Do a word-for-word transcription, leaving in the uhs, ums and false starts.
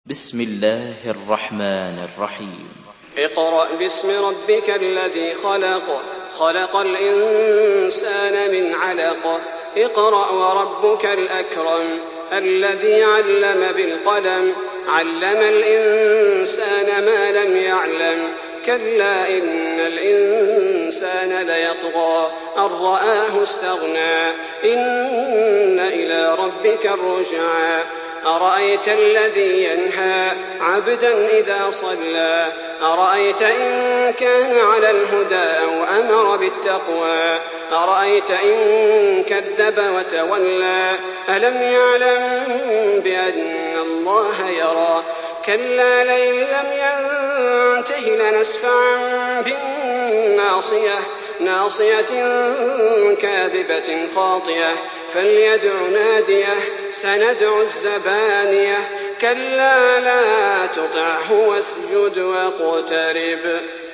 بسم الله الرحمن الرحيم. اقرأ باسم ربك الذي خلق خلق الإنسان من علق اقرأ وربك الأكرم الذي علم بالقلم علم الإنسان ما لم يعلم كلا إن الإنسان ليطغى أن رآه استغنى إن إلى ربك الرجعى أرأيت الذي ينهى عبدا إذا صلى أرأيت إن كان على الهدى أو أمر بالتقوى أرأيت إن كذب وتولى ألم يعلم بأن الله يرى كلا لئن لم ينته لنسفعا بالناصية ناصية كاذبة خاطئة فليدع ناديه سندع الزبانية كلا لا تطعه واسجد واقترب.